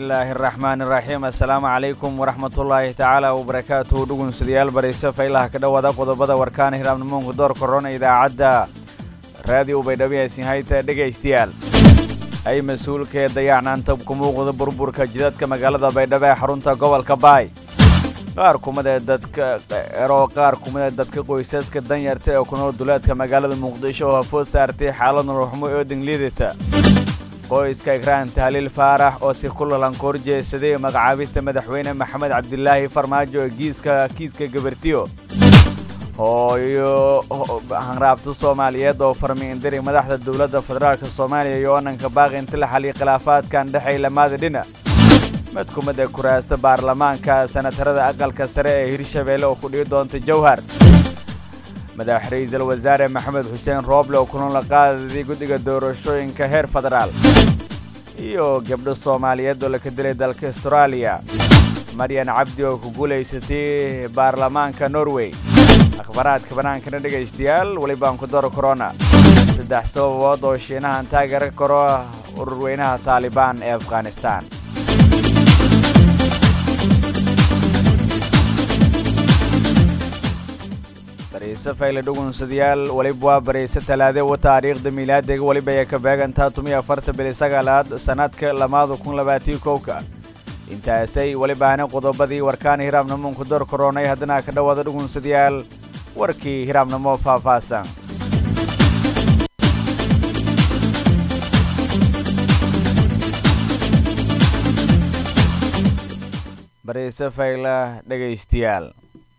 الله الرحمن الرحيم السلام عليكم ورحمة الله تعالى وبركاته دقون سديال بريسة فإلها كده ودا قضبضا وركان هرام نمون دور كورونا إذا عدى راديو بيدوية سنهاية دقى استيال أي مسؤول كي ضيعنا أن تبكمو قضب بربور كجداد كمقالة بيدوية حرونتا قوال كباي qaarkumada dadka qoysaska danyarta ee ku nool duleedka magaalada Muqdisho oo foos saartay xaalad ruuxmo oo dingliidata qoyska Ikraan Tahlil Faarax oo si kulan korjeesaday magacaabista madaxweyne Maxamed Cabdilaahi Farmaajo ee kiiska gabartiyo hooyo hanraabta Soomaaliyeed oo farmiindiri madaxda dawladda federaalka Soomaaliya iyo ananka baaqi inta la xaliyay khilaafaadkan dhaxay lamada dhinac madkumada kuraasta baarlamaanka sanatarada aqalka sare ee Hirshabeelle oo ku dhigi doonta Jawhar madax ra'iisul wasaare Maxamed Xuseen Rooble oo kulan la qaaday guddiga doorashooyinka heer federaal iyo gabdho Soomaaliyeed oo la ka dilay dalka Australia Marian Cabdi oo ku guuleysatay baarlamaanka Norway akhbaraadka banaanka dhageystayaal wali baan ku daro corona saddex sababood oo Shiinaha taageero karo ururweynaha Taliban ee Afghanistan بريسة فايلة دوغن سديال وليبوا بريسة تلادة وتاريخ دميلاد ديغ وليبا يكباغن تاتومية فرط بلساقالات سناتك لماذا كون لباتي كوكا انتا سي وليبانا قضوبادي وركان هرام نمون كدور كوروناي هدنا كدواد دوغن سديال وركي هرام نمو فافاسان بريسة فايلة دغيستيال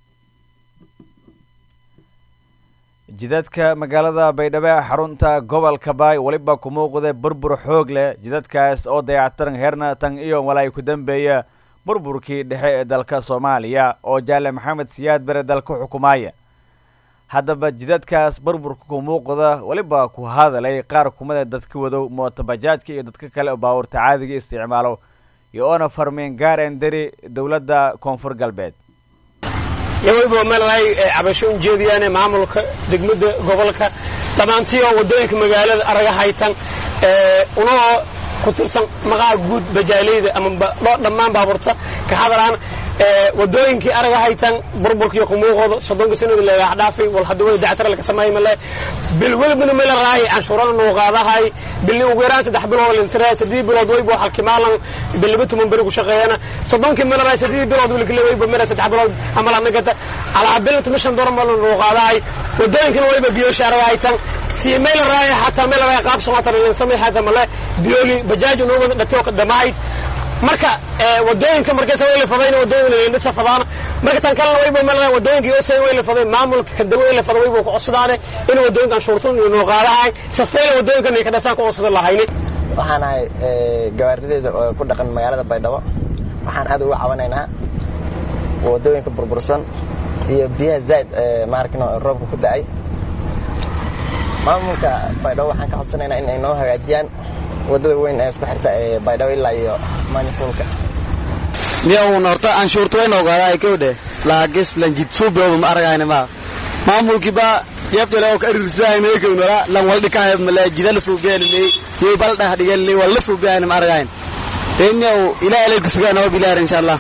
jidadka magaalada Baydhabo xarunta gobolka Baay waliba ku muuqday burbur xoog leh jidadkaas oo dayactiran heerna tan iyo walay ku dambeeya burburkii dhexe ee dalka Soomaaliya oo Jaale Maxamed Siyaad bare dalka xukumaaya hadaba jidadkaas burburka ku muuqda waliba ku hadalay qaar kumada dadka wado mootabajaajka iyo dadka kale oo baawurta caadiga isticmaalo iyo ona farmeen gaareen dari dawladda Koonfur Galbeed يويبو ملاي عبشون جيديان معمولك دقمد قبلك طبعاً ودوينك مقالة أرغا هايتان ونو كترسان مقا قود بجاليد دمان بابورتا كحضران ودوينك أرغا هايتان بربولك يقوموغو صدونك سنو اللي أحدافي والحدوية دعتر لك سماي ملاي بالولد من ملا راي عن شوران النوغادا هاي باللي وغيران سدحبلو الانسراء سدي بلود ويبو حالكمالا باللي بتو من بريقو شغيانا صدونك ملا راي سدي بلود ولكلي ويبو ملا سدحبلو عملا نقطة على عبدالله مشان دور مال النوغادا هاي ودوينك ويبو بيوش أرغا هايتان سي ميل راي حتى ميل راي قاب سماطر ينسمي حتى ملاي بيولي بجاج ونوغو نتوق الدماعي marka wadooyinka markay soo leefadeen wadooyinka indhasa fadaan marka tan kale wayba malay wadooyinka oo soo leefadeen maamulka kadaway leefadeen wayba ku cusbaane in wadooyinka shurto inuu qaadahay safeeyay wadooyinka ay ka dhasaan ku cusbada lahayni waxaan ahay gawaarideeda oo ku dhaqan magaalada Baydhabo waxaan aad ugu caawinaynaa wadooyinka burbursan iyo biyaha zaid markano roobku ku da'ay maamulka Baydhabo waxaan ka codsanaynaa in ay noo hagaajiyaan wadada weyn ee isku xirta Baydhabo ilaa iyo Maanifulka niyow norta aan shurto weyn oo gaaray kowde laagis lanjid suubeedo ma aragayna ma maamulki ba jeebtale oo ka rirsaayay kowna lan waldi ka hayb mala jidal suubeelay iyo balda hadigalay wala suubeeyay ma aragayn teenyow ilaahay ku sugan oo bilaar insha Allah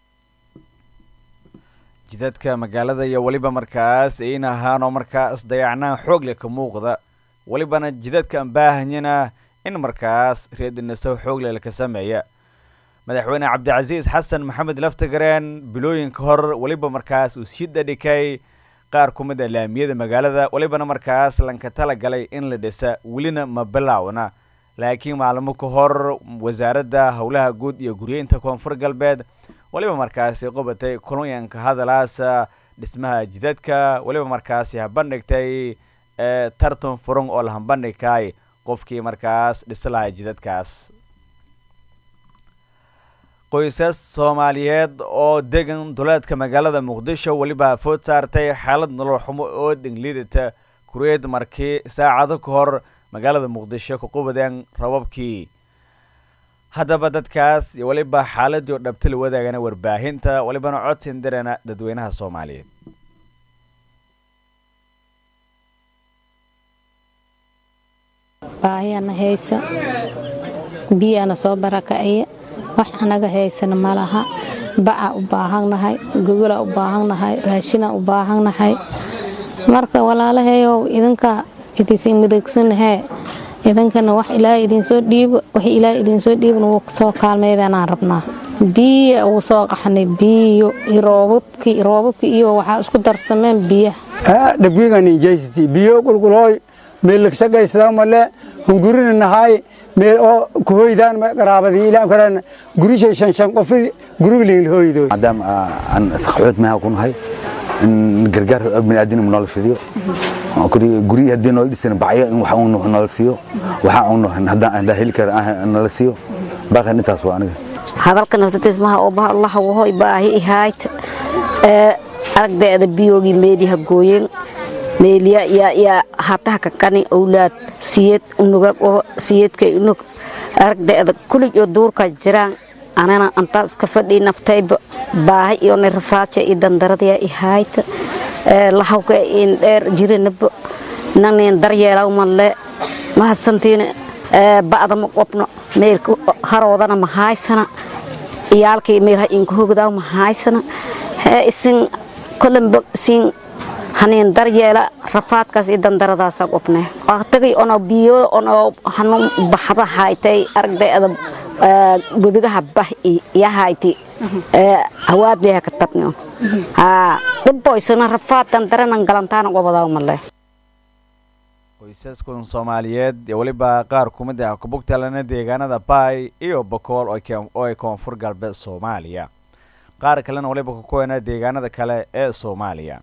jidadka magaalada iyo waliba markaas in ahaano markaas dayacnaan xoog leh ka muuqda walibana jidadka aan baahanyana in markaas reedina soo xoog leh ka sameeya madaxweyne Cabdicasiis Xasan Maxamed Laftagareen bilooyinka hor waliba markaas uu shida dhikay qaar kumida laamiyada magaalada walibana markaas lanka tala galay in la dhisa walina ma bilaawna laakiin maalmo ka hor wasaaradda hawlaha guud iyo guryeynta Koonfur Galbeed waliba markaas qobatay kulooyinka hadalaas dhismaha jidadka waliba markaas bandhigtay tartan furan oo la bandhigay qofkii markaas dhislaha jidadkaas qoysas Soomaaliyeed oo degan duleedka magaalada Muqdisho waliba food saartay xaalad nolol xumo oo dingliidata kureed markii saacado ka hor magaalada Muqdisho ku qubadeen rababkii hadaba dadkaas waliba xaaladii dhabtil wadaagana warbaahinta walibana codsin dirana dadweynaha Soomaaliyeed baayana haysa biyana soo barakacay wax anaga haysana malaha baca u baahannahay gogol u baahannahay raashin u baahannahay marka walaalahayow idinka idin midagsanah idinkana wax ilaahay idin soo dhiibo wax ilaahay idin soo dhiibna wuu soo kaalmeedana rabnaa biyo uu soo qaxnay biyo roobabki iyo waxa isku darsameen biyo dhabigan injeesti biyo qulqulooy meel la shaqaysta male hungurinahay meel oo ku hoydaan qaraabadii ilaa karan gurishay shan qof guriga leeyahay hooydo madam aan saxood ma ku nahay in gargaar bini'aadin nolol fidiyo guri hadii nolol dhisan bacyo in waxa uu nolol siiyo waxa uu hadaan heli kara nolol siiyo baaqan intaas waa aniga hadalkan naftiismaha oo baa Allah wuxuu baahi ihaayt aragdeeda biyogi meediha gooyeen meeliya ya hata ka kani awlaad siyad unuga oo siyadkay unug aragdeeda kulli oo duurka jiraan anana antaas ka fadhi naftay baahi iyo nirfaace iyo dandarada ihaayt lahawka in dheer jirinaba naneen daryeelaw malle ma hasantiin baada ma qopno meelku haroodana ma haysana iyaalkii meelaha in ku hogdaa ma haysana isin kulanba sin haneen daryeela rafaadkaas iyo dandaradaas qopnay waqtigii ono biyo ono hanu baxda haytay aragdeeda webigaha bah iyo hayti hawaad leeyahay ka tabnaa dibboysana rafaadan daranan galantaan qobadaa malle qoysaskan Soomaaliyeed ee waliba qaar kumid ah ku bogtalana deegaanada Bay iyo Bokool oo ay koonfur galbeed Soomaaliya qaar kalena waliba ku koona deegaanada kale ee Soomaaliya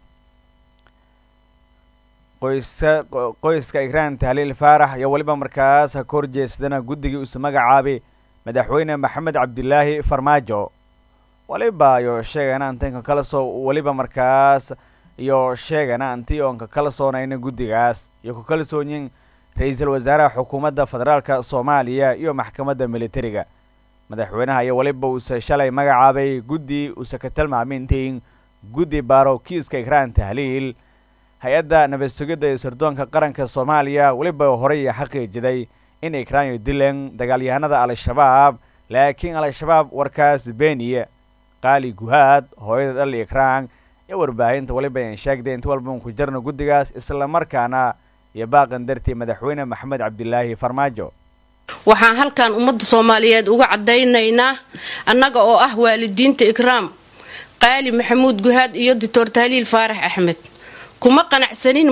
qoyska Ikraan Tahliil Faarax iyo waliba markaas ka horjeesdana guddigii uu magacaabay madaxweyne Maxamed Cabdilaahi Farmaajo waliba iyo sheegana inta kala soo waliba markaas iyo sheegana antii oo kala soonayna guddigaas iyo ku kala soonyin ra'iisul wasaaraha xukuumadda federaalka Soomaaliya iyo maxkamadda militariga madaxweynaha iyo waliba uu shalay magacaabay guddi uu ka tilmaamintiin guddi baaro kiiska Ikraan Tahliil hay'adda nabad sugidda ee sirdoonka qaranka Soomaaliya waliba horey xaqiijiday in Ikraan dileen dagaalyahanada Al-Shabaab laakiin Al-Shabaab warkaas beeniye qaali guhaad hooyada Ikraan warbaahinta waliba ay sheegday inta walba ku jirna guddigaas isla markaana iyo baaqan dartii madaxweyne Maxamed Cabdilaahi Farmaajo waxaan halkan ummadda Soomaaliyeed uga cadeynaynaa annaga oo ah waalidiinta Ikraam qaali Maxamuud Guhaad iyo Dr. Tahliil Faarax Axmed kuma qanacsanin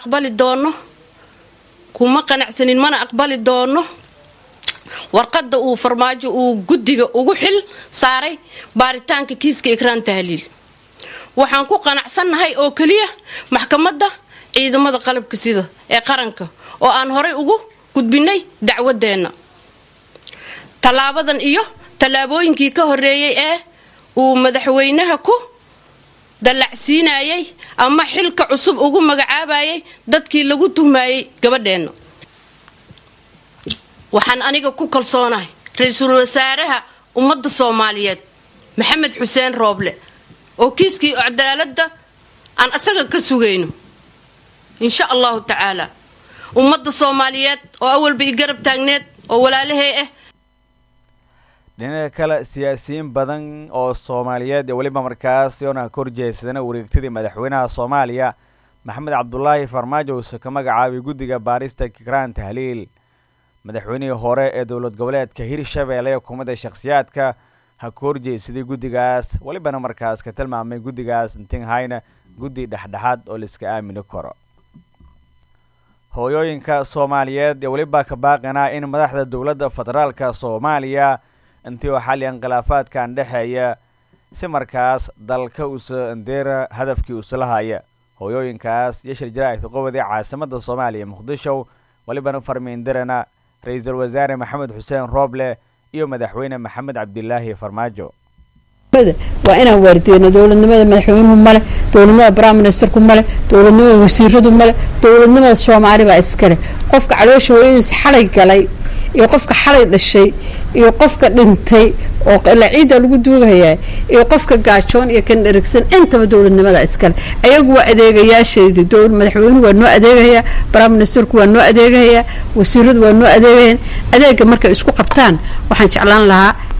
mana aqbali doono warqadda uu Farmaajo uu guddiga ugu xil saaray baaritaanka kiiska Ikraan Tahliil waxaan ku qanacsanahay oo kaliya maxkamadda ciidamada qalabka sida ee qaranka oo aan horay ugu gudbinay dacwadeena talaabadan iyo talaabooyinkii ka horeeyay ee uu madaxweynaha ku dalacsiinayay ama xilka cusub ugu magacaabayay dadkii lagu tuhmayay gabadheena waxaan aniga ku kalsoonahay ra'iisul wasaaraha ummadda Soomaaliyeed Maxamed Xuseen Rooble oo kiiskii cadaaladda aan asaga ka sugayno insha Allah ta'ala ummadda Soomaaliyeed oo awalba garab taagneed oo walaalahay dhinaca kale siyaasiyiin badan oo Soomaaliyeed waliba markaas yoona korjeesana wareegtidii madaxweynaha Soomaaliya Maxamed Cabdulaahi Farmaajo oo ka magacaabay guddiga baarista Ikraan Tahliil madaxweynihii hore ee dawlad goboleedka Hirshabeelle ee hukuumadda shakhsiyaadka ha korjeesidii guddigaas walibana markaas ka tilmaamay guddigaas intiin hayna guddi dhexdhexaad oo la iska aamini karo hooyooyinka Soomaaliyeed waliba ka baaqana in madaxda dawladda federaalka Soomaaliya intii xaliyaan khilaafaadkan dhaxeeya si markaas dalka uu sandeera hadafkii uu salahaaya hooyooyinkaas yashir jiraayad qowdii caasimadda Soomaaliya Muqdisho walibana farmiindirana ra'iisul wasaare Maxamed Xuseen Rooble iyo madaxweyne Maxamed Cabdilaahi Farmaajo waa inaan waardiyeeno dawladnimada madaxweynuhu male dawladnimada prime ministerku male dawladnimada wasiiradu male dawladnimada Soomaali baa iskale qofka caloosha hooyadiisa xalay galay iyo qofka xalay dhashay iyo qofka dhintay oo ciida lagu duugayaa iyo qofka gaajoon iyo kan dherigsan intaba dawladnimada iskale ayagu waa adeegayaasheeda dawlad madaxweynuhu waa noo adeegaya prime ministerku waa noo adeegaya wasiiradu waa noo adeegayaan adeega markay isku qabtaan waxaan jeclaan lahaa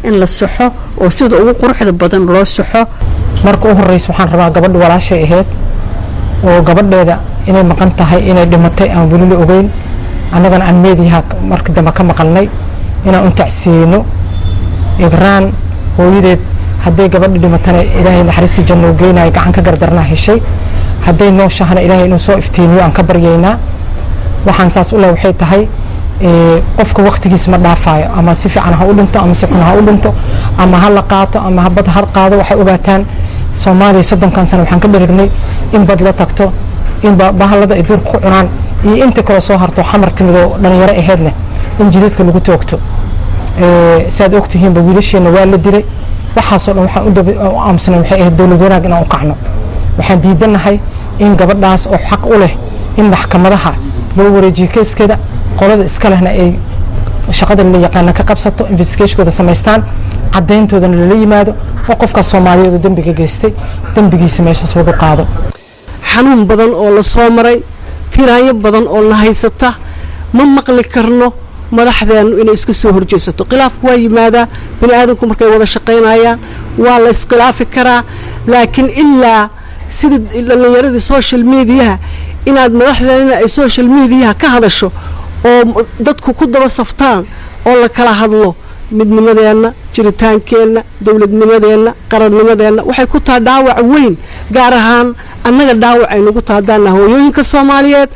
in la saxo oo sida ugu quruxda badan loo saxo. marka u horeysa waxaan rabaa gabadha walaashay ahayd oo gabadheeda inay maqan tahay inay dhimatay aan weli la ogeyn annagana aan meediyaha markii dambe ka maqalnay inaan u tacsiino igraan hooyadeed hadday gabadha dhimatana ilaahay naxariista janno u geynayo gacan ka gardarnaa heshay hadday nooshahana ilaahay inuu soo iftiiniyo aan ka baryaynaa waxaan saas u leh waxay tahay qofka waqtigiisa ma dhaafayo ama si fiican ha u dhinto ama si xun ha u dhinto ama ha la qaato ama ha bad har qaado waxay ogaataan Soomaaliya 30 sano waxaan ka dhirignay in bad la tagto in bahalada ay duurka ku cunaan iyo inta kale soo harto xamar timido dhalinyaro aheedna in jidadka lagu toogto saad ogtihiin ba wiilasheena waa la diray waxaas oo dhan waxaan u aamsanay waxay ahayd dawlad wanaag inaan u kacno waxaan diidanahay in gabadhaas oo xaq u leh in maxkamadaha loo wareejiyo keeskeeda qolada iska lehna ay shaqada la yaqaan ka qabsato investigationkooda sameystaan cadeyntoodana la yimaado oo qofka Soomaaliyeed dambiga geystay dambigiisa meeshaas lagu qaado. xanuun badan oo la soo maray tiraanyo badan oo la haysata ma maqli karno madaxdeenu inay iska soo horjeesato khilaaf waa yimaada bini aadamku markay wada shaqeynayaan waa la iskhilaafi karaa laakiin ilaa sida dhalinyarada social media inaad madaxdeena ay social media ka hadasho oo dadku ku daba saftaan oo la kala hadlo midnimadeena jiritaankeena dawladnimadeena qarannimadeena waxay ku taa dhaawac weyn gaar ahaan annaga dhaawac ay nagu taadaan hooyooyinka Soomaaliyeed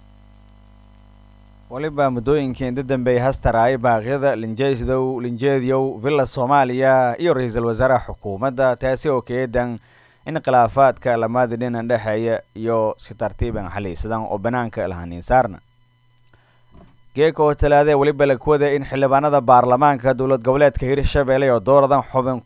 waliba muddooyinkii inta dambeeyay hastaraay baaqyada linjeediyow villa Soomaaliya iyo ra'iisul wasaaraha xukuumadda taasi oo keedan in khilaafaadka lamada dhinac dhaxeeya iyo si tartiiban xaliisadan oo banaanka lahayn saarna geeko talaade waliba la kuwada in xildhibaanada baarlamaanka dawlad goboleedka Hirshabelle oo dooradan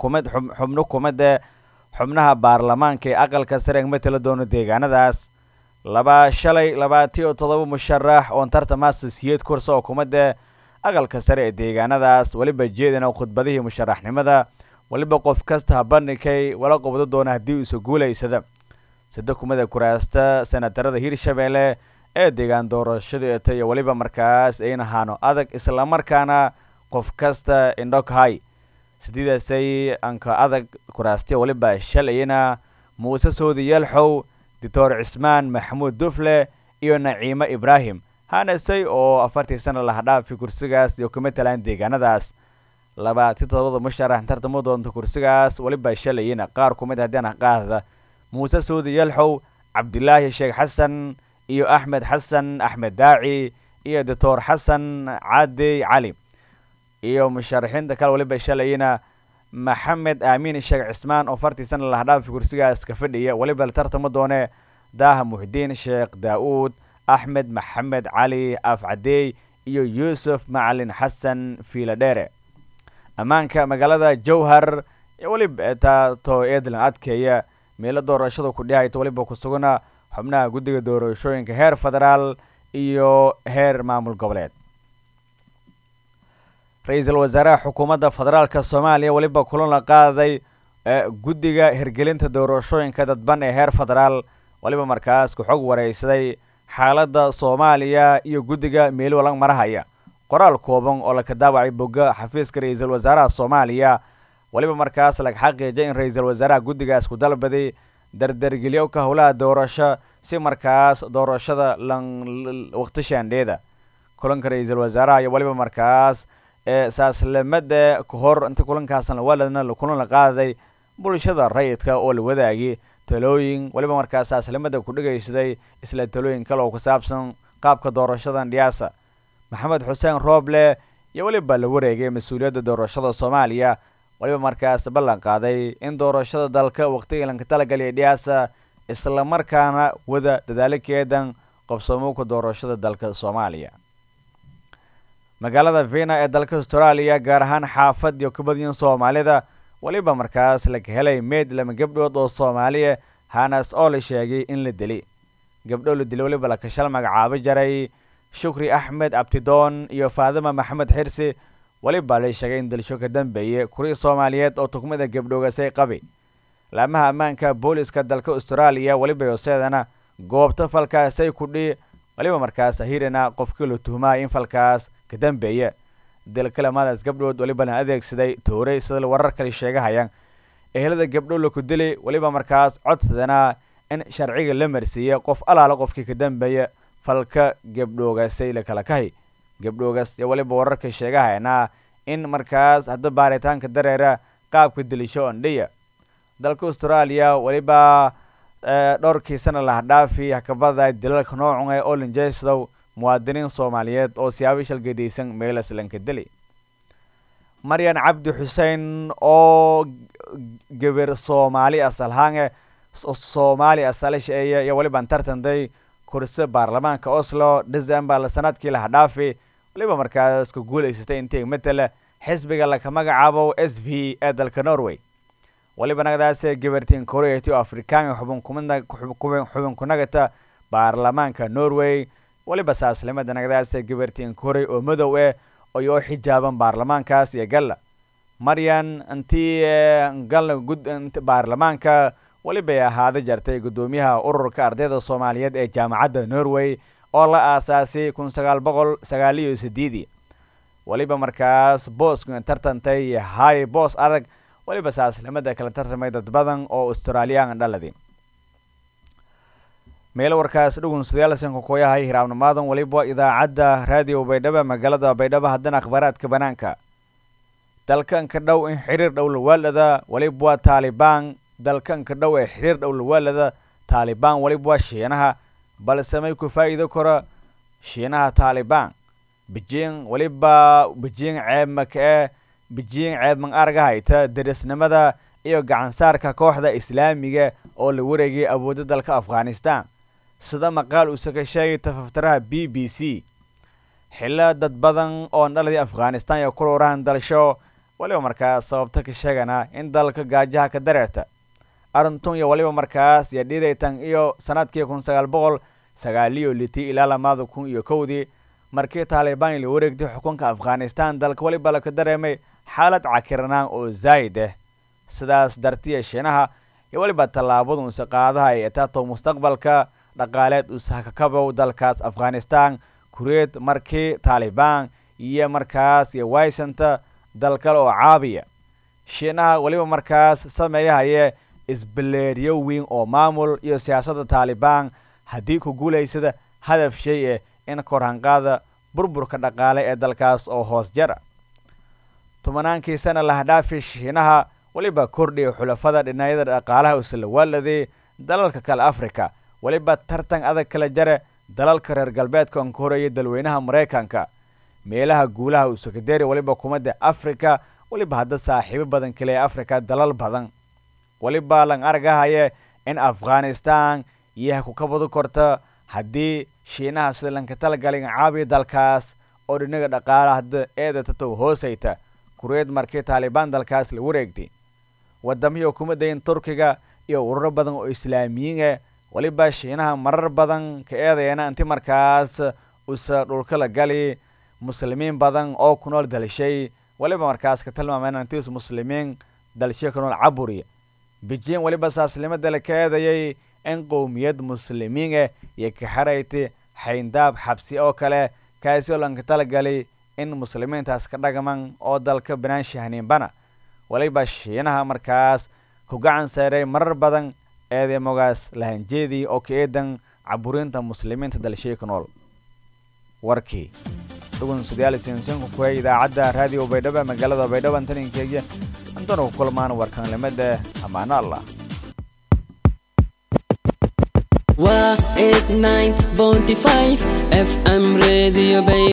xubnaha baarlamaanka ee aqalka sare ee matala doona deegaanadaas shalay 27 musharax oo tartamaasiyad kursi oo kumada aqalka sare ee deegaanadaas waliba jeedina khudbadihii musharaxnimada waliba qof kasta bandhigay wala qobdo doona hadii uu soo guuleysada saddex kumada kuraasta senatarada Hirshabelle ee deegaan doorashada ay waliba markaas ay nahaano adag isla markaana qof kasta indhokhay sidaasay anka adag kuraasta waliba shalayna Muuse Soodiyal Xow Dr. Ismaan Maxamuud Dufle iyo Naciima Ibrahim hanasay oo 40 sano la hadhaafay kursigaas iyo kuma talaan deegaanadaas 27 musharax tartamo doonta kursigaas waliba shalayna qaar kumid hadana qaadada Muuse Soodiyal Xow Cabdilaahi Sheekh Xasan iyo Ahmed Xasan Ahmed Daaci iyo Dr. Xasan Caadi Cali iyo musharaxiinta kale waliba shalayna Maxamed Aamin Sheekh Cismaan oo 40 sano la hadhaafay kursigaas ka fadhiya waliba tartamo doone Daaha Muhdiin Sheekh Daawud Ahmed Maxamed Cali Afcadey iyo Yusuf Macalin Xasan Fiiladheere amaanka magaalada Jowhar waliba to eedlan adkeeya meel doorashada ku dhigayto waliba ku sugana xubnaha guddiga doorashooyinka heer federaal iyo heer maamul goboleed ra'iisul wasaaraha xukuumadda federaalka Soomaaliya waliba kulan la qaaday guddiga hirgelinta doorashooyinka dadban ee heer federaal waliba markaas ku xog wareysaday xaaladda Soomaaliya iyo guddiga meel walang marahaya qoraal kooban oo la ka daawacay bogga xafiiska ra'iisul wasaaraha Soomaaliya waliba markaas la xaqiijiyay in ra'iisul wasaaraha guddigaas ku dalbaday dardargeliyo ka howlaha doorasho si markaas doorashada waqti shaandheeda kulanka ra'iisul wasaaraha iyo waliba markaas saaslamada ka hor inta kulankaasna waladna kulan la qaaday bulshada rayidka oo la wadaagay talooyin waliba markaas saaslamada ku dhageysaday isla talooyin kale oo ku saabsan qaabka doorashada dhiyaasa Maxamed Xuseen Rooble iyo waliba la wareegay mas'uuliyadda doorashada Soomaaliya waliba markaas ballan qaaday in doorashada dalka waqtiga la talagalay dhiyaasa isla markaana wada dadaalkeedan qabsoomoka doorashada dalka Soomaaliya magaalada Vienna ee dalka Australia gaar ahaan xaafad iyo kabadin Soomaalida waliba markaas la helay meed lama gabdhood oo Soomaaliya hanas oo la sheegay in la dilay gabdho la dilay waliba la ka shal magacaabo jaray Shukri Ahmed Abtidoon iyo Faadima Maxamed Xirsi waliba la sheegay in dilsho ka dambeeyay kuri Soomaaliyeed oo tukumada gabdhoogasay qabi laamaha ammaanka booliska dalka Australia waliba yoseedana goobta falkaasay ku dhii waliba markaas hirina qofkii la tuhmay in falkaas ka dambeeya dilkalamadaas gabdhood walibana adeegsaday tooray sida warar kale sheegahayaan ehelada gabdho la ku dilay waliba markaas codsadana in sharciga la marsiiyo qof alaala qofkii ka dambeeya falka gabdhoogaasay la kala kahay gabdhoogaas iyo waliba wararka sheegahayana in markaas hadda baaritaanka dareera qaabka dilisho ondhiya dalka Australia waliba dhowrkii sana la dhaafi hakabada dilalka noocan oo linjeeso muwaadiniin Soomaaliyeed oo siyaabo shalgadeysan meel islanka dilay Maryan Cabdi Xuseen oo gabar Soomaali asalhaan Soomaali asalisheeya iyo waliba tartanday kursi baarlamaanka Oslo December sanadkii la dhaafi waliba markaas ku guuleysatay intii matala xisbiga la magacaabo SV ee dalka Norway waliba nagadaas gabartiin Koreeto Afrikaan xubin ku nagata baarlamaanka Norway waliba saaslimada nagadaas gabartiin Koreey oo madow oo xijaaban baarlamaankaas iyo galla Maryan antii galla gud baarlamaanka waliba ahaada jartay gudoomiyaha ururka ardayda Soomaaliyeed ee jaamacadda Norway oo la aasaasay 1998 waliba markaas boosku tartantay high boss adag waliba saaslimada kala tartamay dad badan oo Australian dhaladii meel warkaas dhugun sidaalsan ku yahay hiraabnimaadan waliba idaacadda radio Baydhabo magaalada Baydhabo haddana akhbaraadka banaanka dalkan ka dhow in xiriir dhow la waalada waliba Taliban dalkan ka dhow ee xiriir dhow la waalada Taliban waliba Shiinaha balse may ku faa'iido karo Shiinaha Taliban Beijing waliba Beijing ceeb man argahayta darisnimada iyo gacan saarka kooxda Islaamiga oo la wareegay awoodda dalka Afghanistan sida maqaal uu ka sheegay tafaftiraha BBC xilla dad badan oo dhaladii Afghanistan iyo kororaan dalsho waliba markaas sababta ka sheegana in dalka gaajaha ka dareerta arintun iyo waliba markaas ya dhiidaytan iyo sanadkii 1990 ilaa 2001 markii Taliban la wareegtay xukunka Afghanistan dalka waliba la ka dareemay xaalad cakiranaan oo zaid ah sidaas dartiya Shiinaha iyo waliba tallaabadu qaadaha ay taato mustaqbalka dhaqaaleed u sahakabo dalkaas Afghanistan kureed markii Taliban iyo markaas iyo waysanta dalka oo caabiya Shiinaha waliba markaas sameeyay isbaleeriyo weyn oo maamul iyo siyaasadda Taliban hadii ku guuleysada hadaf shay in korhanqaada burburka dhaqaale ee dalkaas oo hoos jara tumanaankii sana la dhaafi Shiinaha waliba kordhiyo xulafada dhinacyada dhaqaalaha usla waalade dalalka kale Afrika waliba tartan adag kala jare dalalka reer galbeedka oo Koreeya dalweynaha Mareykanka meelaha guulaha u soo waliba kumada Afrika waliba hadda saaxiibo badan kale Afrika dalal badan waliba lan argahaye in Afghanistan iyo ku kabado korta hadii Shiinaha Srilanka talgalin caabi dalkaas oo dhinaga dhaqaalaha hadda eedata hoosayta kureed markii Taliban dalkaas la wareegtay wadamada hukuumadda Turkiga iyo ururo badan oo Islaamiyiin waliba Shiinaha marar badan ka eedeena intii markaas usa dhulka la gali muslimiin badan oo ku nool dalshay waliba markaas ka tilmaamayna intii muslimiin dalshay ku nool caburiya Beijing waliba saaslimada la ka eedeeyay in qowmiyad muslimiin iyo ka xarayti xayndaab xabsi oo kale kaasi oo lanka talagalay in muslimiintaas ka dhagaman oo dalka banaanshahanin bana waliba Shiinaha markaas ku gacan saaray marar badan eedeemogaas lahanjeedii oo ka eedan caburinta muslimiinta dalshay ku nool warkii dhugun sidaalisiinsan ku idaacadda radio Baydhabo magaalada Baydhabo intaninkeega antana ku kulmaan warkan lamada amaana Allah wa 89.5 FM radio